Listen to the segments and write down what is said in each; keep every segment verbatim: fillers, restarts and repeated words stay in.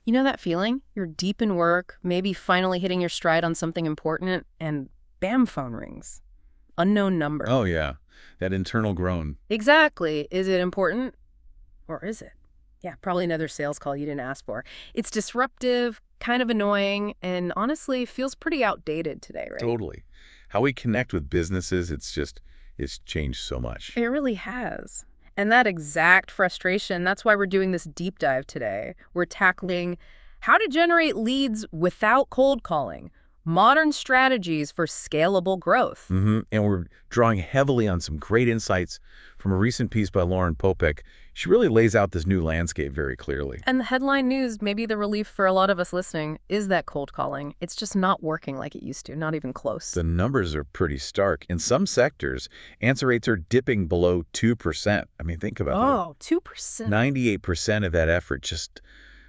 You know that feeling? You're deep in work, maybe finally hitting your stride on something important, and bam, phone rings. Unknown number. Oh, yeah. That internal groan. Exactly. Is it important? Or is it? Yeah, probably another sales call you didn't ask for. It's disruptive, kind of annoying, and honestly feels pretty outdated today, right? Totally. How we connect with businesses, it's just, it's changed so much. It really has. And that exact frustration, that's why we're doing this deep dive today. We're tackling how to generate leads without cold calling, modern strategies for scalable growth. hmm And we're drawing heavily on some great insights from a recent piece by Lauren Popek. She really lays out this new landscape very clearly. And the headline news, maybe the relief for a lot of us listening, is that cold calling. It's just not working like it used to, not even close. The numbers are pretty stark. In some sectors, answer rates are dipping below two percent. I mean, think about Oh, two percent. that. ninety-eight percent of that effort just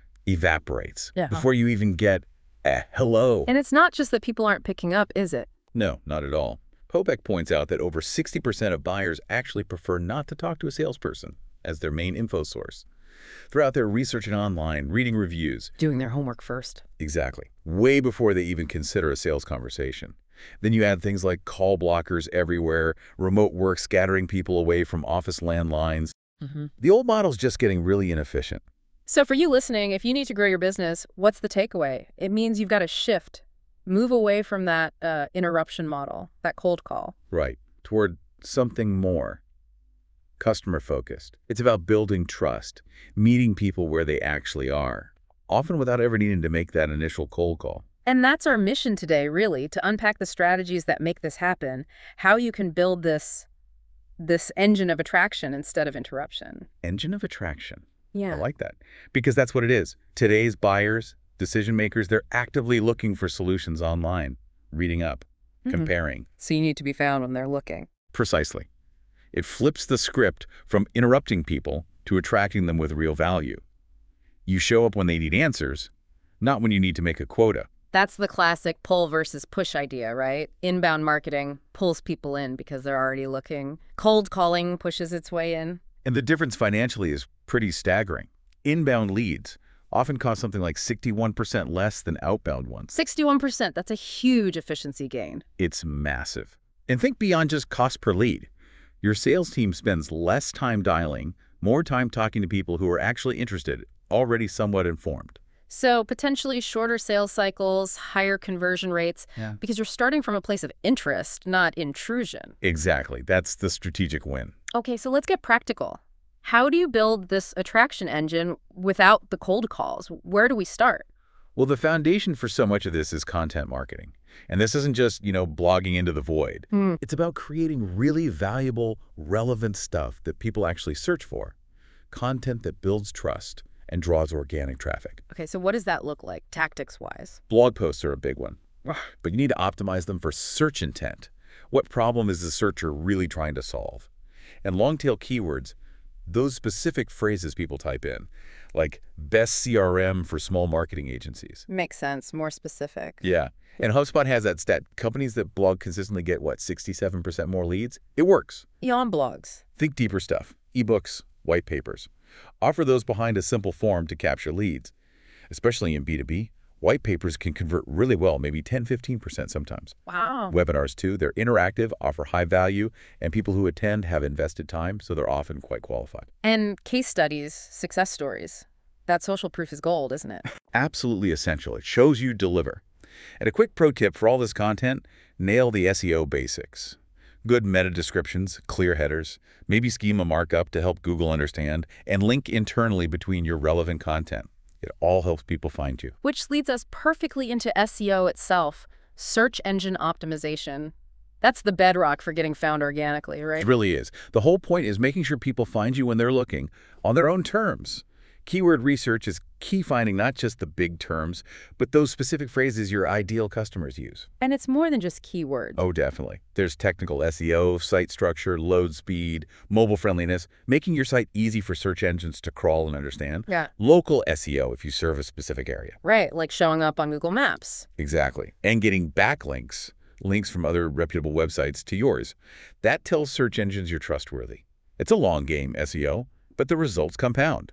evaporates Yeah. before you even get a hello. And it's not just that people aren't picking up, is it? No, not at all. Popek points out that over sixty percent of buyers actually prefer not to talk to a salesperson as their main info source. They're out there researching online, reading reviews. Doing their homework first. Exactly. Way before they even consider a sales conversation. Then you add things like call blockers everywhere, remote work scattering people away from office landlines. Mm-hmm. The old model's just getting really inefficient. So for you listening, if you need to grow your business, what's the takeaway? It means you've got to shift, move away from that uh, interruption model, that cold call. Right. Toward something more. Customer-focused. It's about building trust, meeting people where they actually are, often without ever needing to make that initial cold call. And that's our mission today, really, to unpack the strategies that make this happen, how you can build this, this engine of attraction instead of interruption. Engine of attraction. Yeah. I like that. Because that's what it is. Today's buyers, decision makers, they're actively looking for solutions online, reading up, Mhm. comparing. So you need to be found when they're looking. Precisely. It flips the script from interrupting people to attracting them with real value. You show up when they need answers, not when you need to make a quota. That's the classic pull versus push idea, right? Inbound marketing pulls people in because they're already looking. Cold calling pushes its way in. And the difference financially is pretty staggering. Inbound leads often cost something like sixty-one percent less than outbound ones. sixty-one percent, that's a huge efficiency gain. It's massive. And think beyond just cost per lead. Your sales team spends less time dialing, more time talking to people who are actually interested, already somewhat informed. So potentially shorter sales cycles, higher conversion rates, Yeah. because you're starting from a place of interest, not intrusion. Exactly. That's the strategic win. Okay, so let's get practical. How do you build this attraction engine without the cold calls? Where do we start? Well, the foundation for so much of this is content marketing. And this isn't just, you know, blogging into the void. Hmm. It's about creating really valuable, relevant stuff that people actually search for. Content that builds trust and draws organic traffic. Okay, so what does that look like, tactics-wise? Blog posts are a big one, but you need to optimize them for search intent. What problem is the searcher really trying to solve? And long-tail keywords, those specific phrases people type in, like best C R M for small marketing agencies. Makes sense, more specific. Yeah. And HubSpot has that stat. Companies that blog consistently get, what, sixty-seven percent more leads? It works. Beyond blogs. Think deeper stuff. Ebooks, white papers. Offer those behind a simple form to capture leads. Especially in B two B, white papers can convert really well, maybe ten, fifteen percent sometimes. Wow. Webinars, too. They're interactive, offer high value, and people who attend have invested time, so they're often quite qualified. And case studies, success stories. That social proof is gold, isn't it? Absolutely essential. It shows you deliver. And a quick pro tip for all this content, nail the S E O basics. Good meta descriptions, clear headers, maybe schema markup to help Google understand, and link internally between your relevant content. It all helps people find you. Which leads us perfectly into S E O itself, search engine optimization. That's the bedrock for getting found organically, right? It really is. The whole point is making sure people find you when they're looking on their own terms. Keyword research is key, finding not just the big terms, but those specific phrases your ideal customers use. And it's more than just keywords. Oh, definitely. There's technical S E O, site structure, load speed, mobile friendliness, making your site easy for search engines to crawl and understand. Yeah. Local S E O if you serve a specific area. Right, like showing up on Google Maps. Exactly. And getting backlinks, links from other reputable websites to yours. That tells search engines you're trustworthy. It's a long game, S E O, but the results compound.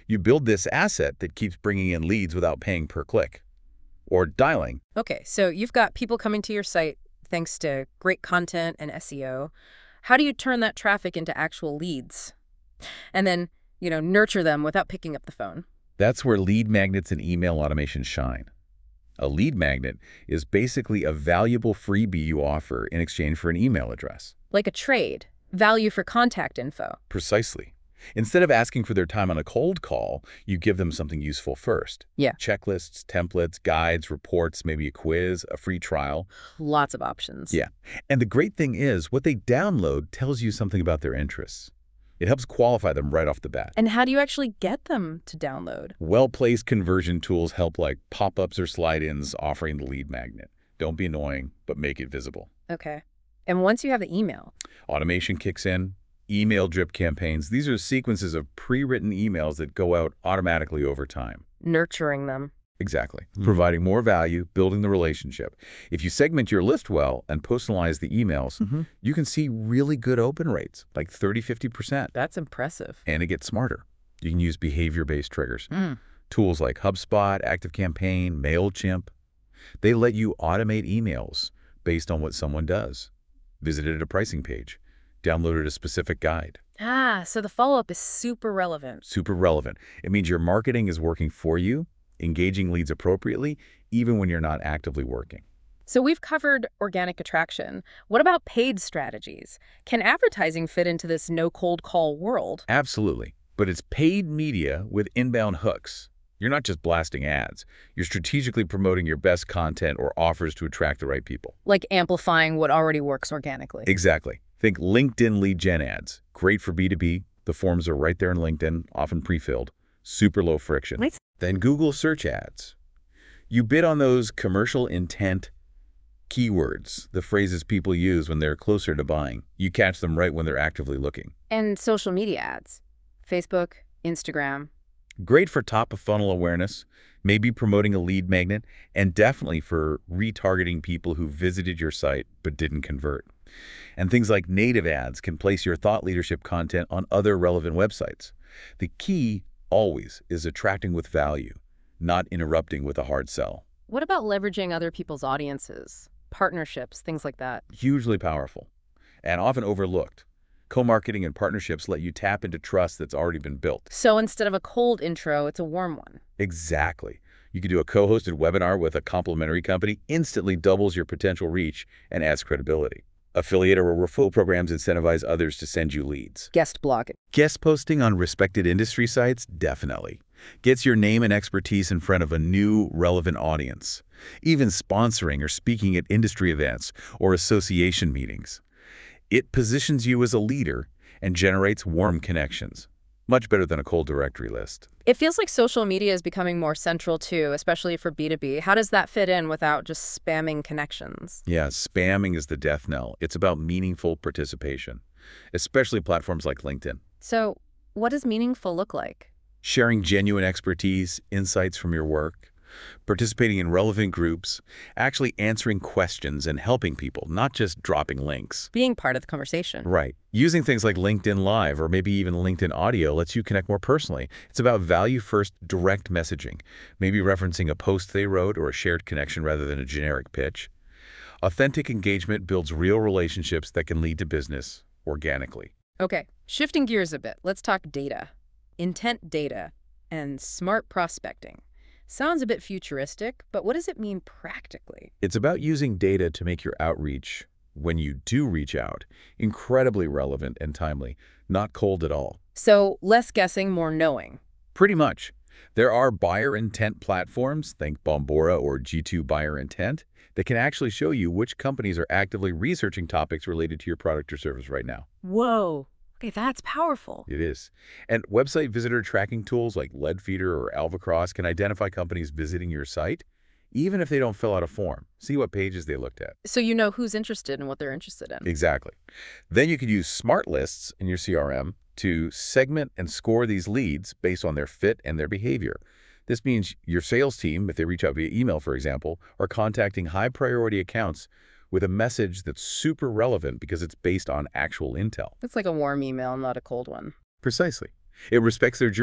You build this asset that keeps bringing in leads without paying per click or dialing. Okay, so you've got people coming to your site thanks to great content and S E O. How do you turn that traffic into actual leads? And then, you know, nurture them without picking up the phone. That's where lead magnets and email automation shine. A lead magnet is basically a valuable freebie you offer in exchange for an email address. Like a trade, value for contact info. Precisely. Instead of asking for their time on a cold call, you give them something useful first. Yeah. Checklists, templates, guides, reports, maybe a quiz, a free trial. Lots of options. Yeah. And the great thing is, what they download tells you something about their interests. It helps qualify them right off the bat. And how do you actually get them to download? Well-placed conversion tools help, like pop-ups or slide-ins offering the lead magnet. Don't be annoying, but make it visible. Okay. And once you have the email? Automation kicks in. Email drip campaigns. These are sequences of pre-written emails that go out automatically over time. Nurturing them. Exactly. Mm-hmm. Providing more value, building the relationship. If you segment your list well and personalize the emails, mm-hmm. you can see really good open rates, like thirty, fifty percent. That's impressive. And it gets smarter. You can use behavior-based triggers. Mm. Tools like HubSpot, ActiveCampaign, MailChimp. They let you automate emails based on what someone does. Visited a pricing page. Downloaded a specific guide. Ah, so the follow-up is super relevant. Super relevant. It means your marketing is working for you, engaging leads appropriately, even when you're not actively working. So we've covered organic attraction. What about paid strategies? Can advertising fit into this no cold call world? Absolutely. But it's paid media with inbound hooks. You're not just blasting ads. You're strategically promoting your best content or offers to attract the right people. Like amplifying what already works organically. Exactly. Think LinkedIn lead gen ads. Great for B two B. The forms are right there in LinkedIn, often pre-filled. Super low friction. Wait. Then Google search ads. You bid on those commercial intent keywords, the phrases people use when they're closer to buying. You catch them right when they're actively looking. And social media ads. Facebook, Instagram. Great for top-of-funnel awareness, maybe promoting a lead magnet, and definitely for retargeting people who visited your site but didn't convert. And things like native ads can place your thought leadership content on other relevant websites. The key, always, is attracting with value, not interrupting with a hard sell. What about leveraging other people's audiences, partnerships, things like that? Hugely powerful, and often overlooked. Co-marketing and partnerships let you tap into trust that's already been built. So instead of a cold intro, it's a warm one. Exactly. You can do a co-hosted webinar with a complementary company, instantly doubles your potential reach and adds credibility. Affiliate or referral programs incentivize others to send you leads. Guest blogging. Guest posting on respected industry sites? Definitely. Gets your name and expertise in front of a new, relevant audience. Even sponsoring or speaking at industry events or association meetings. It positions you as a leader and generates warm connections. Much better than a cold directory list. It feels like social media is becoming more central too, especially for B two B. How does that fit in without just spamming connections? Yeah, spamming is the death knell. It's about meaningful participation, especially platforms like LinkedIn. So what does meaningful look like? Sharing genuine expertise, insights from your work, participating in relevant groups, actually answering questions and helping people, not just dropping links. Being part of the conversation. Right. Using things like LinkedIn Live or maybe even LinkedIn Audio lets you connect more personally. It's about value-first direct messaging, maybe referencing a post they wrote or a shared connection rather than a generic pitch. Authentic engagement builds real relationships that can lead to business organically. Okay, shifting gears a bit, let's talk data. Intent data and smart prospecting. Sounds a bit futuristic, but what does it mean practically? It's about using data to make your outreach, when you do reach out, incredibly relevant and timely, not cold at all. So less guessing, more knowing. Pretty much. There are buyer intent platforms, think Bombora or G two Buyer Intent, that can actually show you which companies are actively researching topics related to your product or service right now. Whoa. Okay, that's powerful. It is. And website visitor tracking tools like Leadfeeder or Alvacross can identify companies visiting your site, even if they don't fill out a form. See what pages they looked at. So you know who's interested and what they're interested in. Exactly. Then you could use smart lists in your C R M to segment and score these leads based on their fit and their behavior. This means your sales team, if they reach out via email, for example, are contacting high-priority accounts with a message that's super relevant because it's based on actual intel. It's like a warm email, not a cold one. Precisely. It respects their journey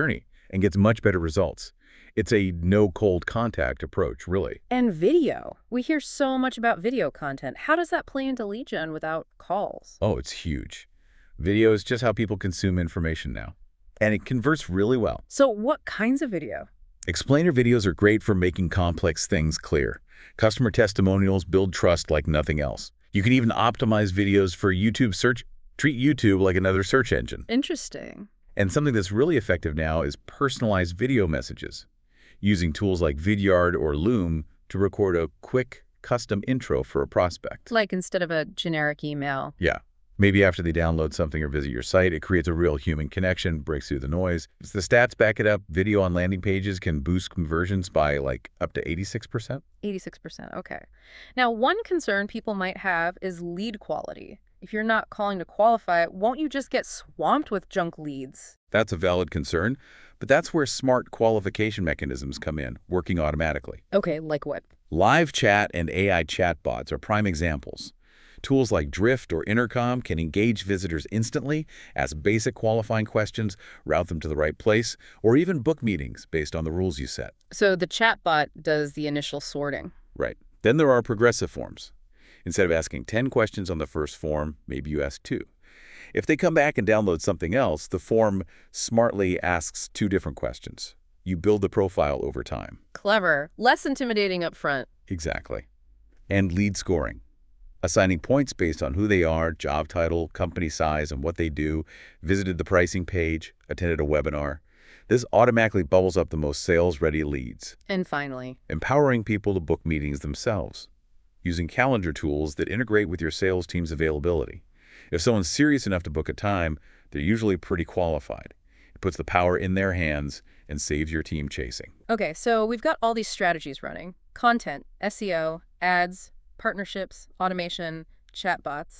and gets much better results. It's a no cold contact approach, really. And video. We hear so much about video content. How does that play into lead gen without calls? Oh, it's huge. Video is just how people consume information now. And it converts really well. So what kinds of video? Explainer videos are great for making complex things clear. Customer testimonials build trust like nothing else. You can even optimize videos for YouTube search. Treat YouTube like another search engine. Interesting. And something that's really effective now is personalized video messages, using tools like Vidyard or Loom to record a quick, custom intro for a prospect. Like instead of a generic email. Yeah. Maybe after they download something or visit your site, it creates a real human connection, breaks through the noise. The stats back it up. Video on landing pages can boost conversions by like up to eighty-six percent. eighty-six percent, okay. Now, one concern people might have is lead quality. If you're not calling to qualify, won't you just get swamped with junk leads? That's a valid concern, but that's where smart qualification mechanisms come in, working automatically. Okay, like what? Live chat and A I chatbots are prime examples. Tools like Drift or Intercom can engage visitors instantly, ask basic qualifying questions, route them to the right place, or even book meetings based on the rules you set. So the chatbot does the initial sorting. Right. Then there are progressive forms. Instead of asking ten questions on the first form, maybe you ask two. If they come back and download something else, the form smartly asks two different questions. You build the profile over time. Clever. Less intimidating up front. Exactly. And lead scoring. Assigning points based on who they are, job title, company size, and what they do, visited the pricing page, attended a webinar. This automatically bubbles up the most sales-ready leads. And finally, empowering people to book meetings themselves, using calendar tools that integrate with your sales team's availability. If someone's serious enough to book a time, they're usually pretty qualified. It puts the power in their hands and saves your team chasing. Okay, so we've got all these strategies running. Content, S E O, ads, partnerships, automation, chatbots.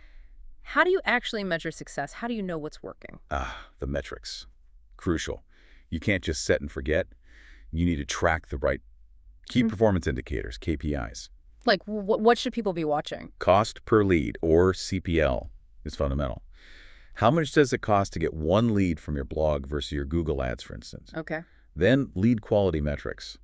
How do you actually measure success? How do you know what's working? Ah, the metrics. Crucial. You can't just set and forget. You need to track the right key mm-hmm. performance indicators, K P Is. Like, wh what should people be watching? Cost per lead, or C P L, is fundamental. How much does it cost to get one lead from your blog versus your Google ads, for instance? Okay. Then lead quality metrics.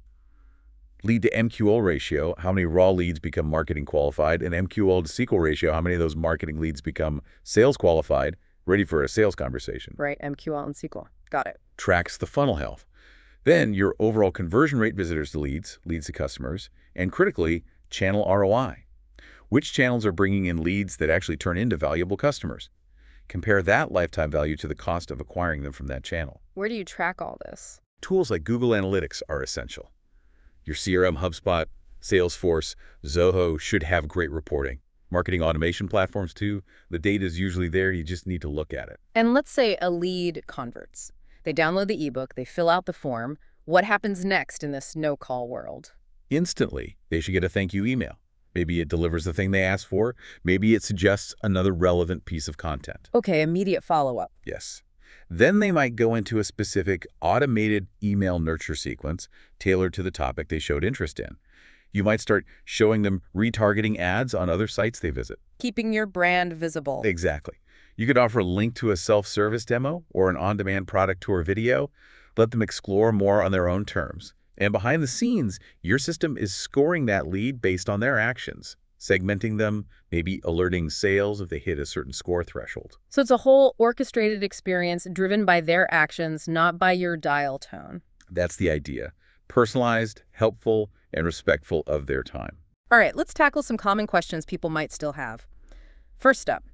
Lead to M Q L ratio, how many raw leads become marketing qualified, and M Q L to S Q L ratio, how many of those marketing leads become sales qualified, ready for a sales conversation. Right, M Q L and S Q L. Got it. Tracks the funnel health. Then your overall conversion rate, visitors to leads, leads to customers, and critically, channel R O I. Which channels are bringing in leads that actually turn into valuable customers? Compare that lifetime value to the cost of acquiring them from that channel. Where do you track all this? Tools like Google Analytics are essential. Your C R M, HubSpot, Salesforce, Zoho should have great reporting. Marketing automation platforms too. The data is usually there. You just need to look at it. And let's say a lead converts. They download the ebook, they fill out the form. What happens next in this no-call world? Instantly, they should get a thank you email. Maybe it delivers the thing they asked for. Maybe it suggests another relevant piece of content. Okay, immediate follow-up. Yes. Then they might go into a specific automated email nurture sequence tailored to the topic they showed interest in. You might start showing them retargeting ads on other sites they visit. Keeping your brand visible. Exactly. You could offer a link to a self-service demo or an on-demand product tour video. Let them explore more on their own terms. And behind the scenes, your system is scoring that lead based on their actions, segmenting them, maybe alerting sales if they hit a certain score threshold. So it's a whole orchestrated experience driven by their actions, not by your dial tone. That's the idea. Personalized, helpful, and respectful of their time. All right, let's tackle some common questions people might still have. First up,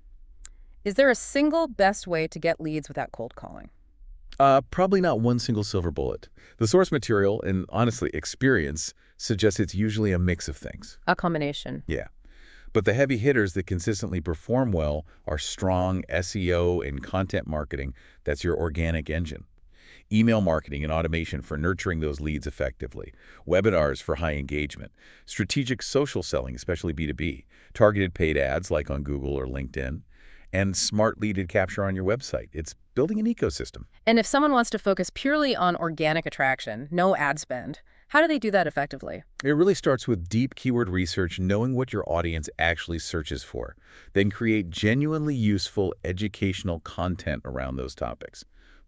is there a single best way to get leads without cold calling? Uh, probably not one single silver bullet. The source material and, honestly, experience suggests it's usually a mix of things. A combination. Yeah. But the heavy hitters that consistently perform well are strong S E O and content marketing. That's your organic engine. Email marketing and automation for nurturing those leads effectively. Webinars for high engagement. Strategic social selling, especially B two B. Targeted paid ads like on Google or LinkedIn. And smart lead capture on your website. It's building an ecosystem. And if someone wants to focus purely on organic attraction, no ad spend, how do they do that effectively? It really starts with deep keyword research, knowing what your audience actually searches for. Then create genuinely useful educational content around those topics.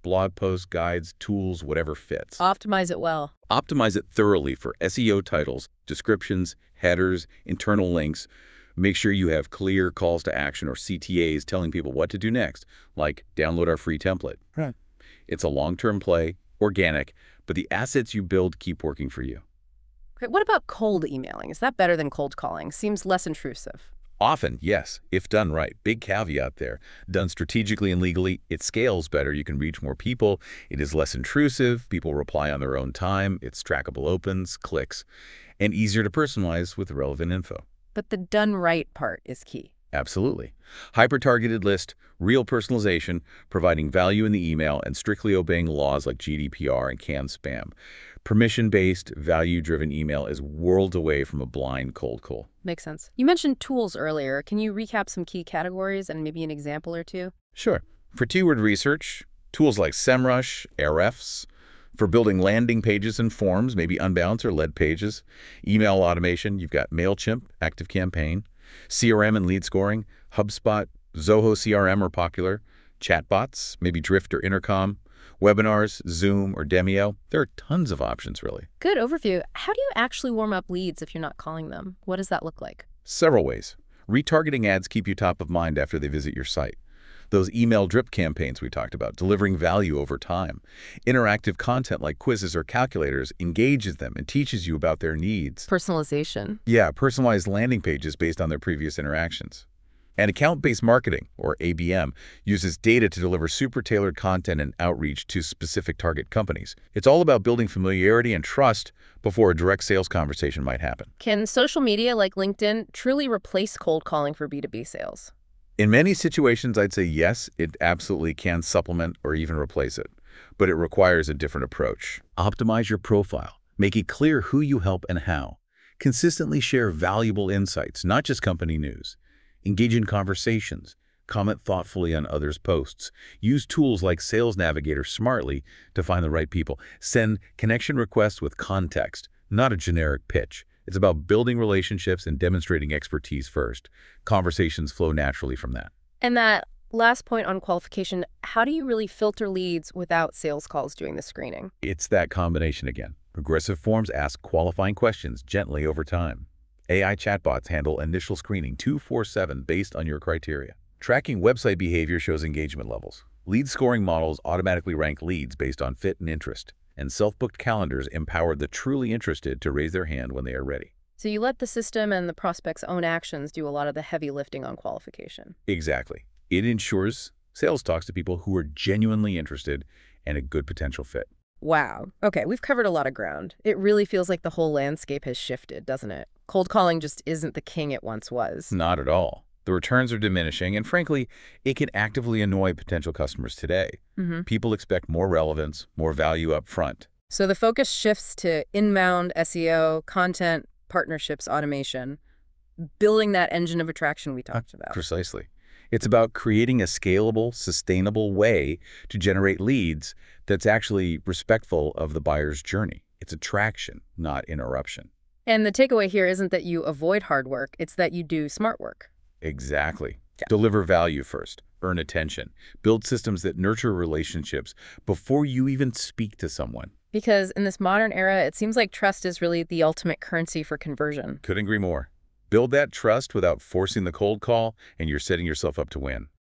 blog posts, guides, tools, whatever fits. Optimize it well. Optimize it thoroughly for S E O titles, descriptions, headers, internal links. Make sure you have clear calls to action or C T As telling people what to do next, like download our free template. Right. It's a long-term play, organic, but the assets you build keep working for you. Okay, what about cold emailing? Is that better than cold calling? Seems less intrusive. Often, yes, if done right. Big caveat there. Done strategically and legally, it scales better. You can reach more people. It is less intrusive. People reply on their own time. It's trackable opens, clicks, and easier to personalize with relevant info. But the done right part is key. Absolutely. Hyper-targeted list, real personalization, providing value in the email, and strictly obeying laws like G D P R and canned spam. Permission-based, value-driven email is worlds away from a blind cold call. Makes sense. You mentioned tools earlier. Can you recap some key categories and maybe an example or two? Sure. For keyword research, tools like SEMrush, Ahrefs. For building landing pages and forms, maybe unbounce or lead pages. Email automation, you've got MailChimp, ActiveCampaign. C R M and lead scoring, HubSpot, Zoho C R M are popular. Chatbots, maybe Drift or Intercom. Webinars, Zoom or Demio. There are tons of options, really. Good overview. How do you actually warm up leads if you're not calling them? What does that look like? Several ways. Retargeting ads keep you top of mind after they visit your site. Those email drip campaigns we talked about, delivering value over time. Interactive content like quizzes or calculators engages them and teaches you about their needs. Personalization. Yeah, personalized landing pages based on their previous interactions. And account-based marketing, or A B M, uses data to deliver super-tailored content and outreach to specific target companies. It's all about building familiarity and trust before a direct sales conversation might happen. Can social media like LinkedIn truly replace cold calling for B two B sales? In many situations, I'd say yes, it absolutely can supplement or even replace it. But it requires a different approach. Optimize your profile. Make it clear who you help and how. Consistently share valuable insights, not just company news. Engage in conversations. Comment thoughtfully on others' posts. Use tools like Sales Navigator smartly to find the right people. Send connection requests with context, not a generic pitch. It's about building relationships and demonstrating expertise first. Conversations flow naturally from that. And that last point on qualification, how do you really filter leads without sales calls doing the screening? It's that combination again. Progressive Forms ask qualifying questions gently over time. A I chatbots handle initial screening two four seven based on your criteria. Tracking website behavior shows engagement levels. Lead scoring models automatically rank leads based on fit and interest. And self-booked calendars empower the truly interested to raise their hand when they are ready. So you let the system and the prospect's own actions do a lot of the heavy lifting on qualification. Exactly. It ensures sales talks to people who are genuinely interested and a good potential fit. Wow. Okay, we've covered a lot of ground. It really feels like the whole landscape has shifted, doesn't it? Cold calling just isn't the king it once was. Not at all. The returns are diminishing, and frankly, it can actively annoy potential customers today. Mm-hmm. People expect more relevance, more value up front. So the focus shifts to inbound S E O, content, partnerships, automation, building that engine of attraction we talked about. Precisely. It's about creating a scalable, sustainable way to generate leads that's actually respectful of the buyer's journey. It's attraction, not interruption. And the takeaway here isn't that you avoid hard work, it's that you do smart work. Exactly. Yeah. Deliver value first. Earn attention. Build systems that nurture relationships before you even speak to someone. Because in this modern era, it seems like trust is really the ultimate currency for conversion. Couldn't agree more. Build that trust without forcing the cold call, and you're setting yourself up to win.